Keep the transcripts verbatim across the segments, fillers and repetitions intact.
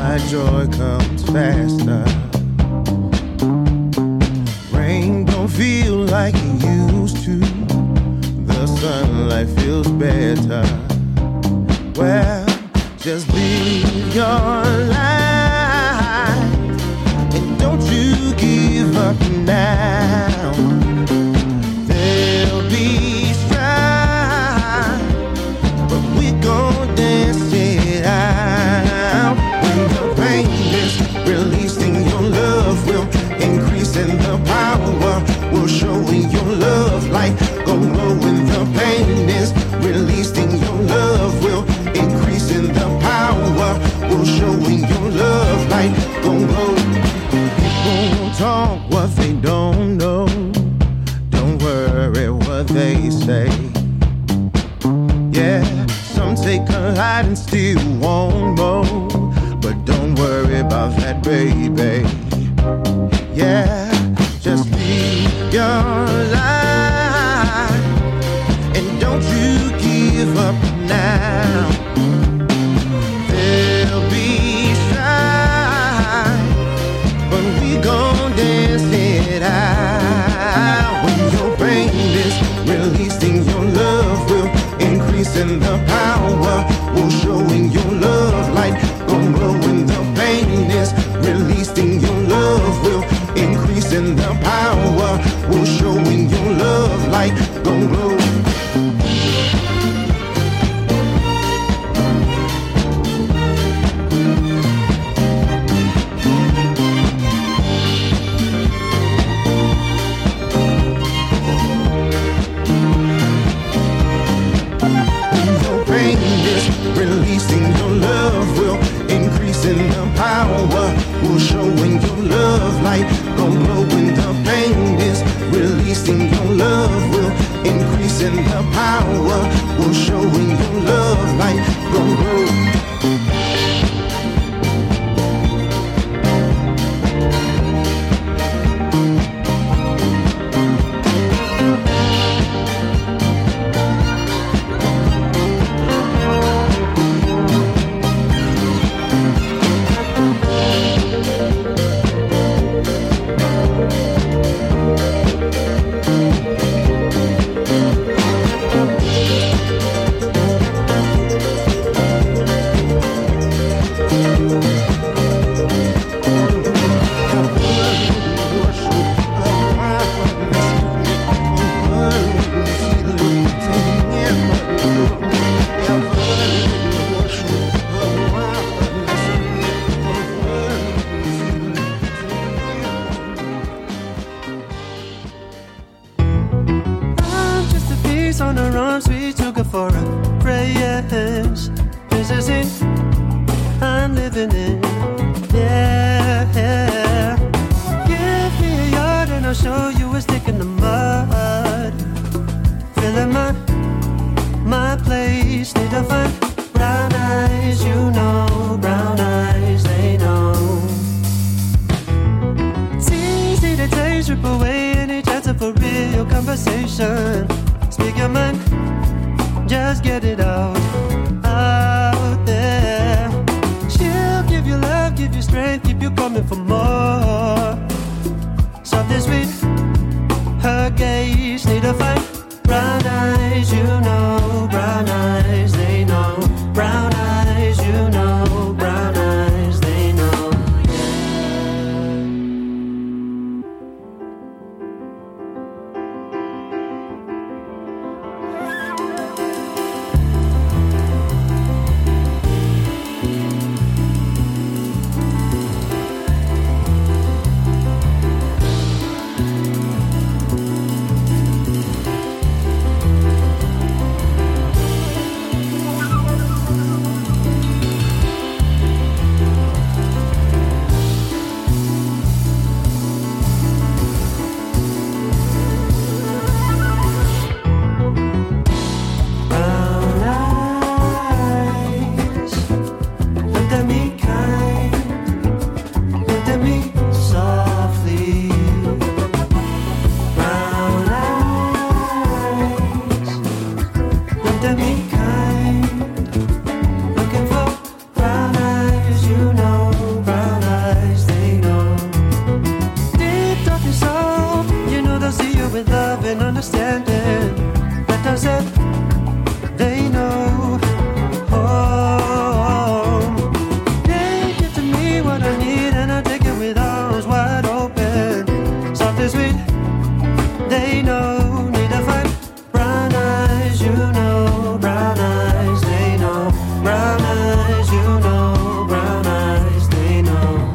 my joy comes faster. Rain don't feel like it used to. The sunlight feels better. Well, just live your life and don't you give up now. There'll be strife, but we gon' dance it out. When the pain is released in your love will increase in the power. We'll show in your love light. Go low when the pain is released in your love will increase in the power. We'll show in your love light. Go low. People won't talk what they don't know. Don't worry what they say. Yeah, some take a lot and still want more. But don't worry about that, baby. Yeah, just live your life and don't you give up now. There'll be strife, but we gon' dance it out. When your pain is released in your love will increase in the power. We'll show in your love light. Gon' glow when the pain is released in your love will increase in the power. We'll show in your love light. Gon' glow. Releasing your love will increase in the power. We'll show in your love light. Gon' glow when the pain is releasing your love will increase in the power. We'll show in your love light. Gon' glow. they know. Need to find brown eyes, you know. Brown eyes, they know. Brown eyes, you know. Brown eyes, they know.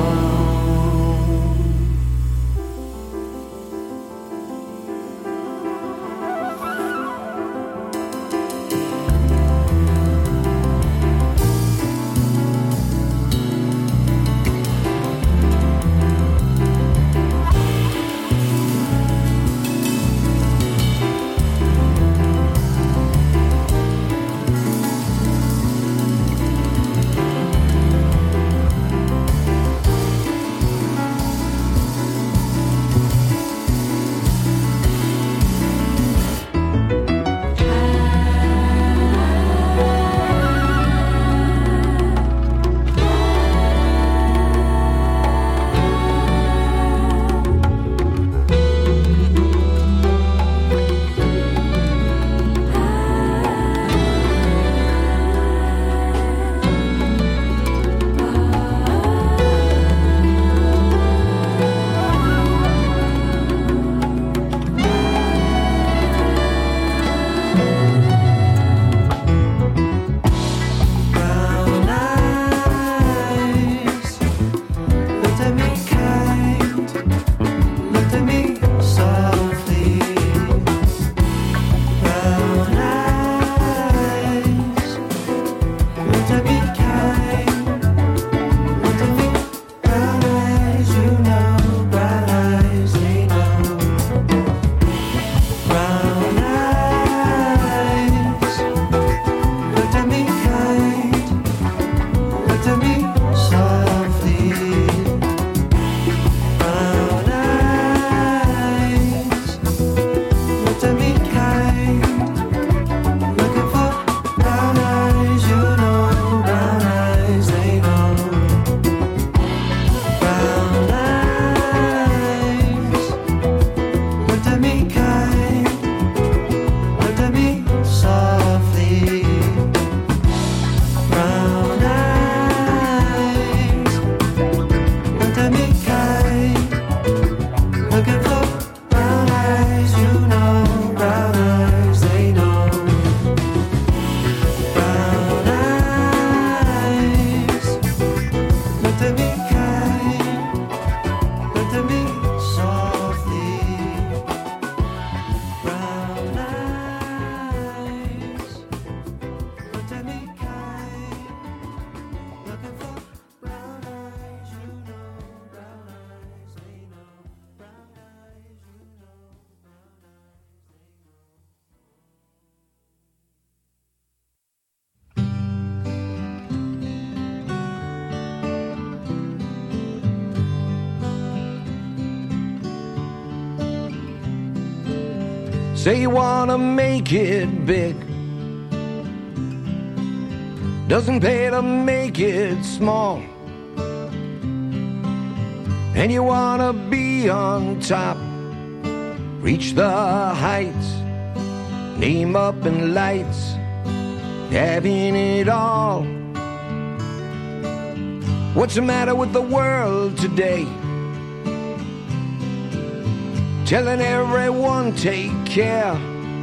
Say you wanna make it big, doesn't pay to make it small. And you wanna be on top, reach the heights, name up in lights, having it all. What's the matter with the world today? Telling everyone take care.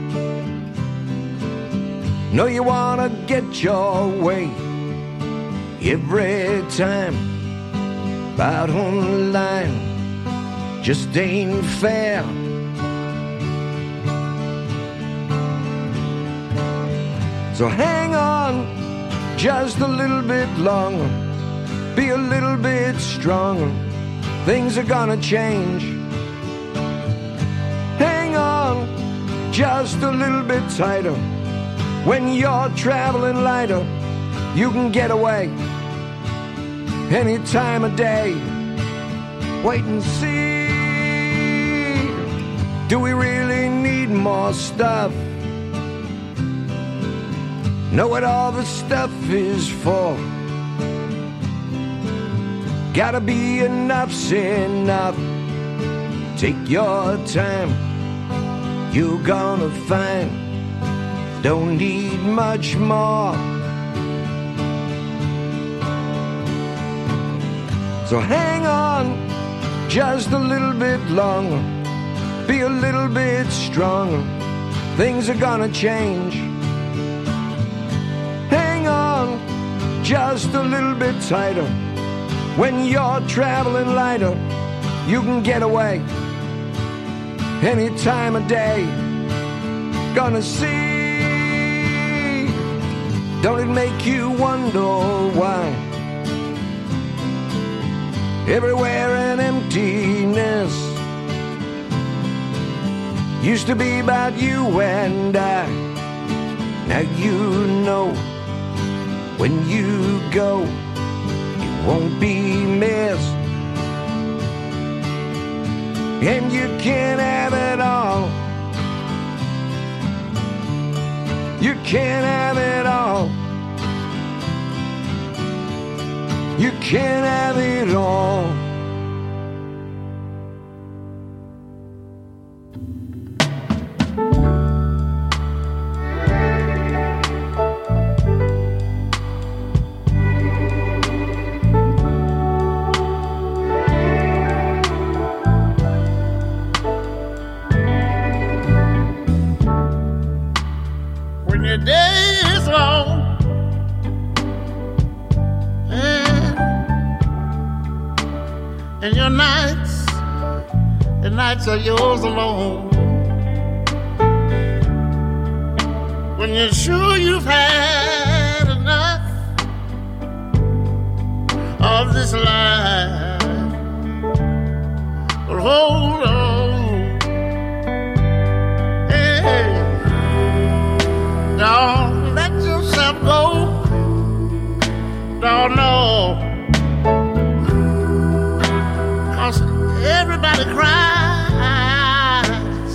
Know you wanna get your way every time. Out on the line just ain't fair. So hang on just a little bit longer, be a little bit stronger, things are gonna change. Hang on just a little bit tighter, when you're traveling lighter, you can get away any time of day. Wait and see, do we really need more stuff? Know what all the stuff is for. Gotta be enough's enough. Take your time, you're gonna find don't need much more. So hang on just a little bit longer, be a little bit stronger. Things are gonna change. Hang on just a little bit tighter. When you're traveling lighter, you can get away any time of day. Gonna see, don't it make you wonder why? Everywhere an emptiness used to be about you and I. Now you know when you go, you won't be missed. And you can't have it all. You can't have it all. You can't have it all. When your day is long and your nights, the nights are yours alone. When you're sure you've had enough of this life, but hold on, hey, don't let yourself go, don't know. Everybody cries,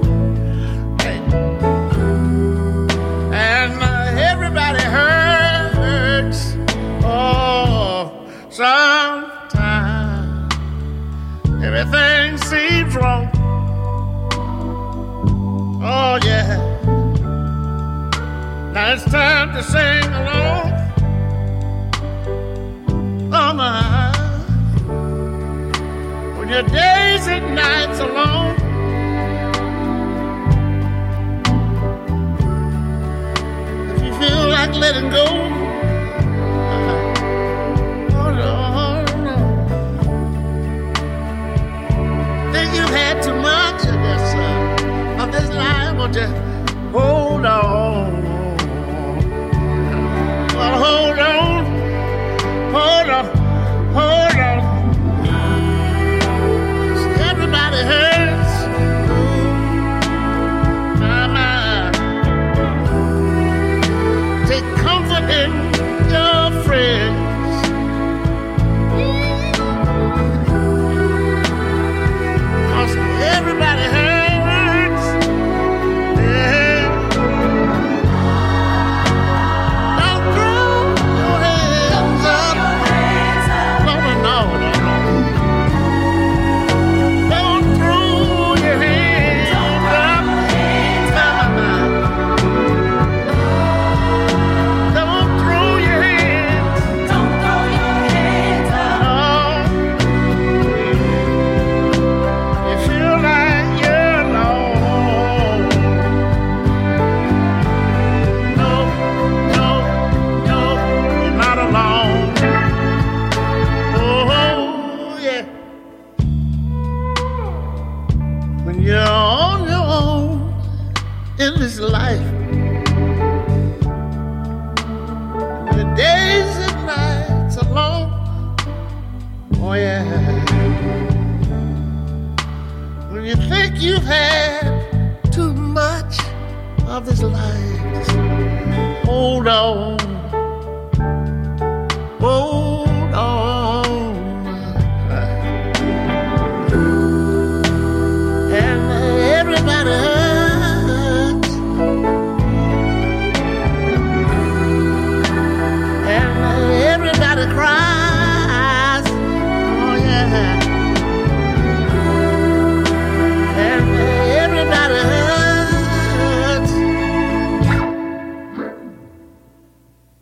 and uh, everybody hurts. Oh, sometimes everything seems wrong. Oh yeah, now it's time to sing along. Oh my. Your days and nights alone, if you feel like letting go, oh no, no. Think you've had too much of this, uh, of this life, won't you hold on? Well, hold on, hold on, hold on. Everybody hurts, my mind. Take comfort in your friends. Cause everybody hurts, yeah. Don't throw your hands up. No, no, no, no. In this life, the days and nights alone, oh yeah. When you think you've had too much of this life, just hold on, hold on. And everybody cries, oh yeah, and everybody hurts.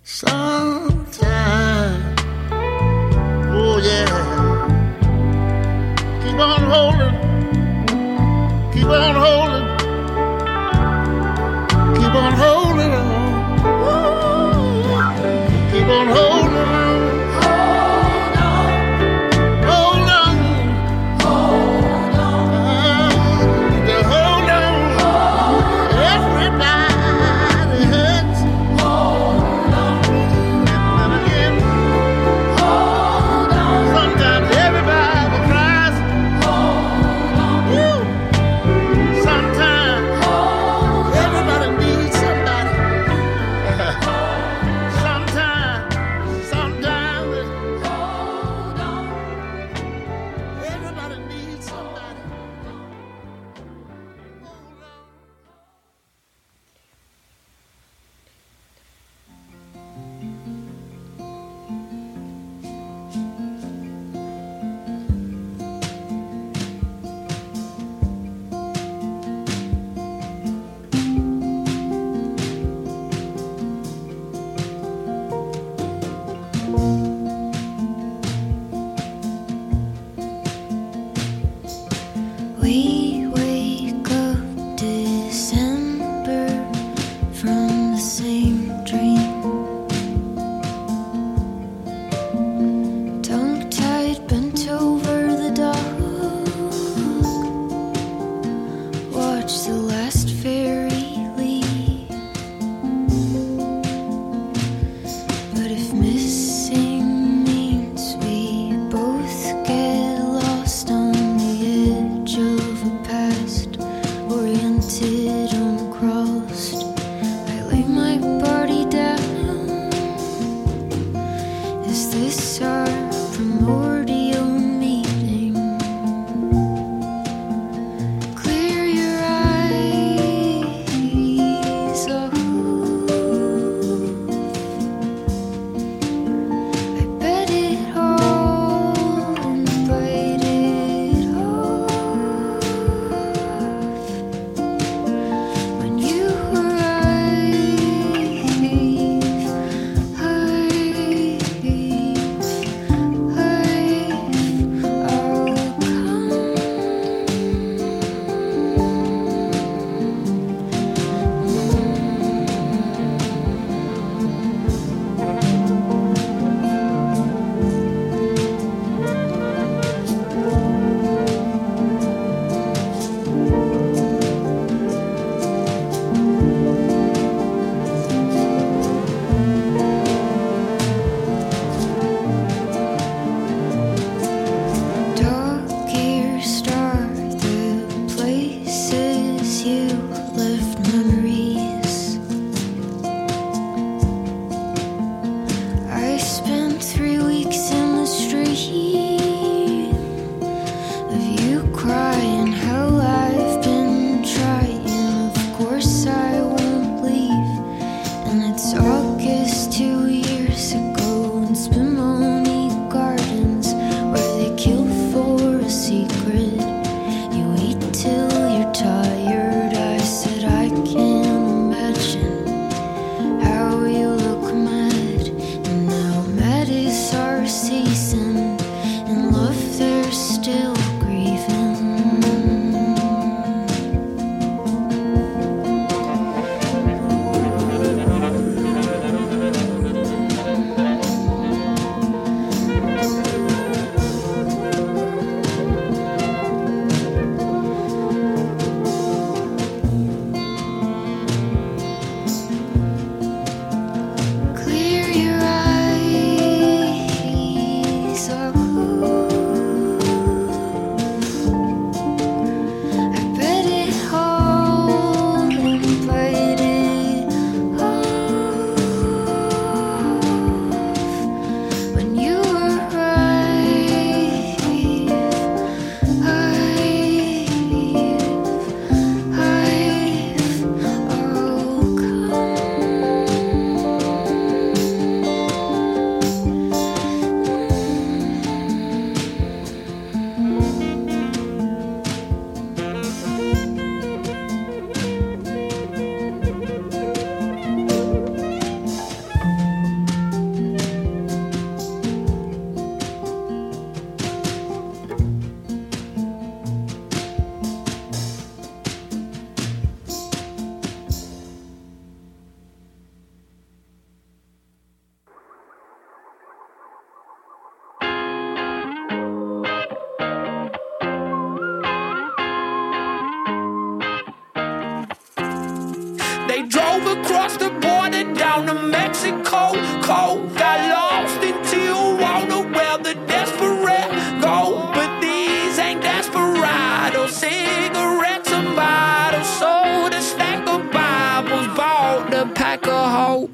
primordial meeting. Clear your eyes, oh. I bet it all and bite it off. When you arrive, dark ear star the places you left memories. I spent three weeks in the street of you crying how I've been trying. Of course I won't leave, and it's August two years ago in Spumoni Gardens where they kill for a secret. You eat till you're tired. I said I can't imagine how you look mad, and now mad is our season. In love they're still grieving. Clear your eyes, oh. I bet it all and bite it off. When you arrive, I've, I've all come. They drove across the border down to Mexico. Cold, got lost in Tijuana where the desperate go. But these ain't desperados. Cigarettes and bottles, sold a stack of Bibles, bought a pack of hope.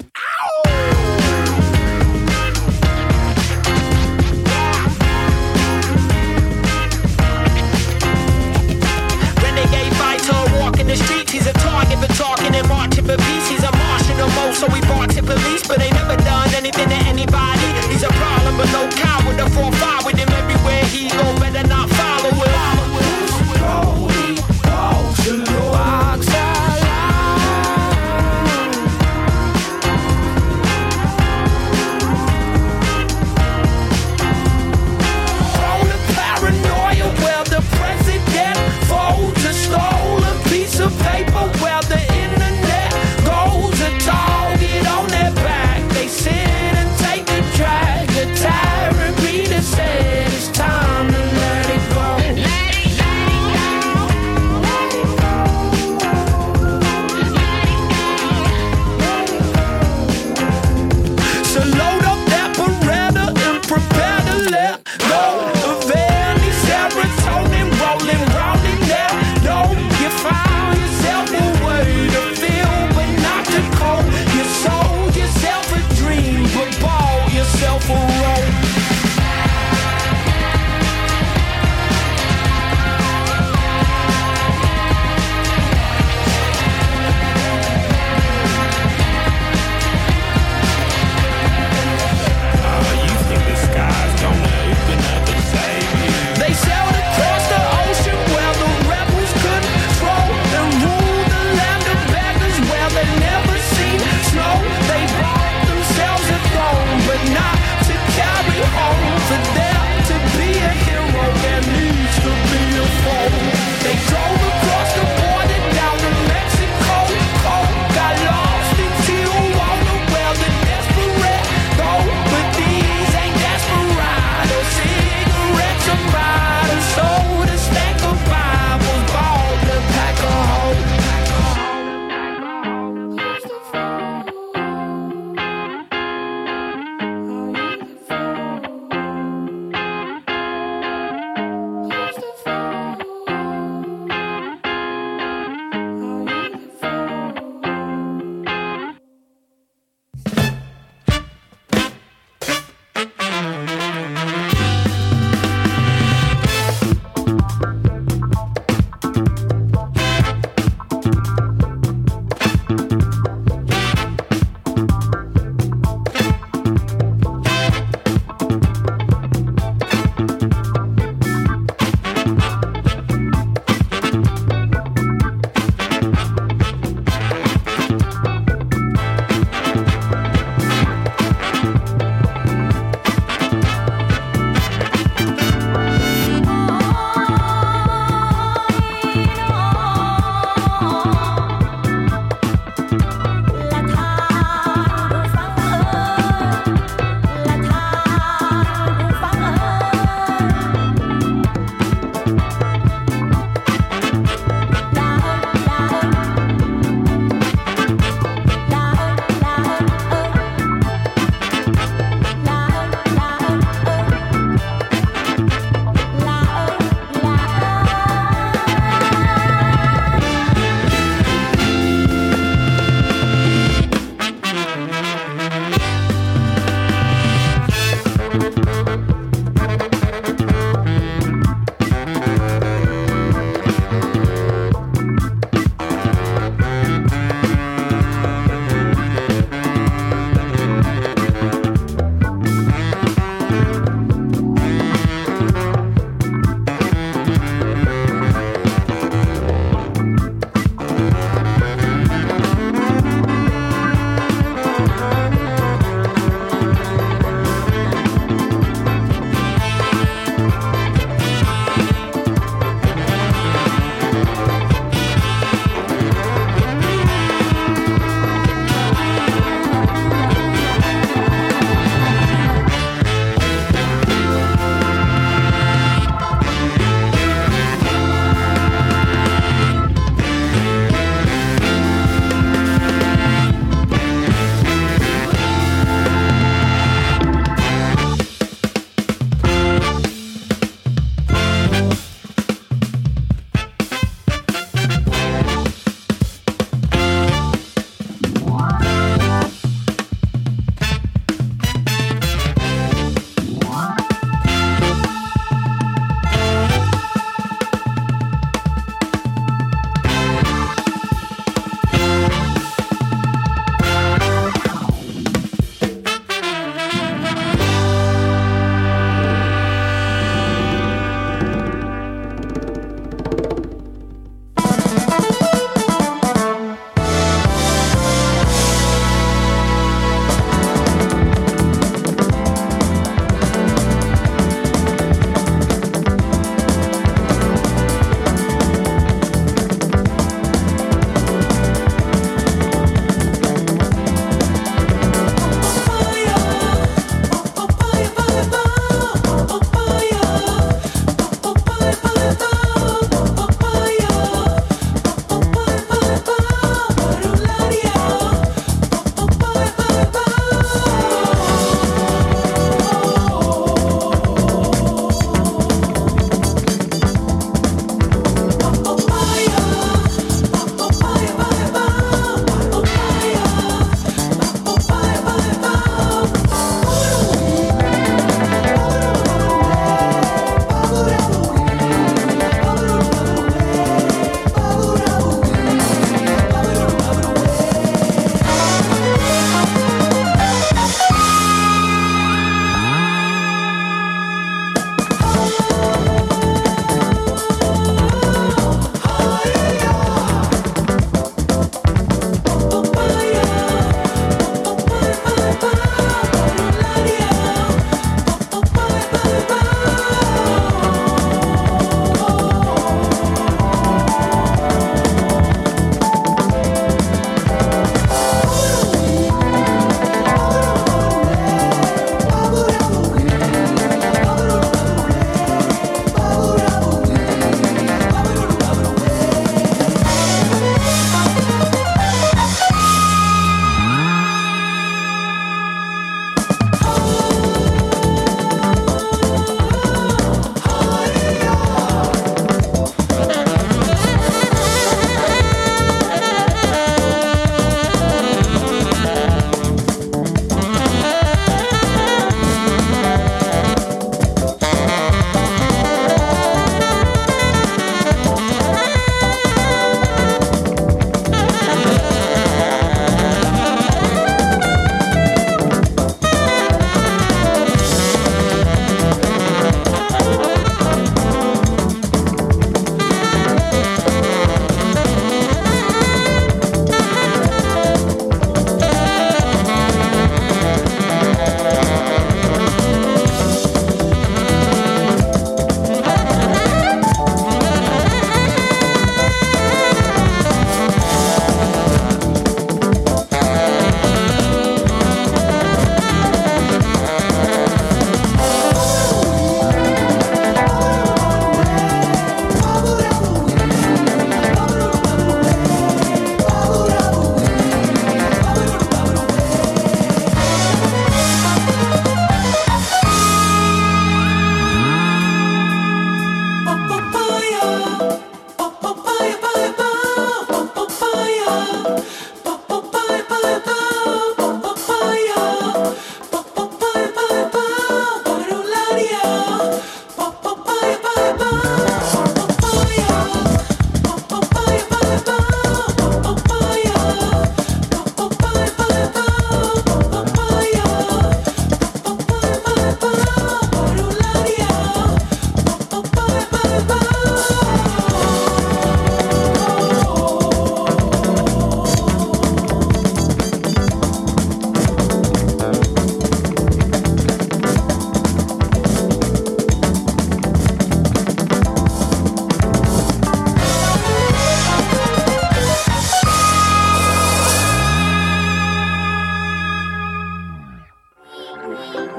Renegade fighter walking the streets. He's a target for talking and marching for peace. He's a Martian or most, so he barks at police, but ain't never done anything to anybody. He's a problem, but no coward. The four five with him everywhere he go. Better not follow him. Holy, walks alone. Walks alone. Roll of paranoia where the president folds a stolen piece of paper where the internet goes a target on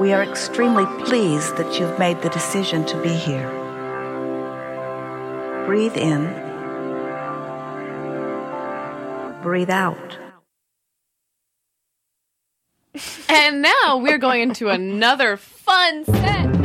We are extremely pleased that you've made the decision to be here. Breathe in. Breathe out. And now we're going into another fun set.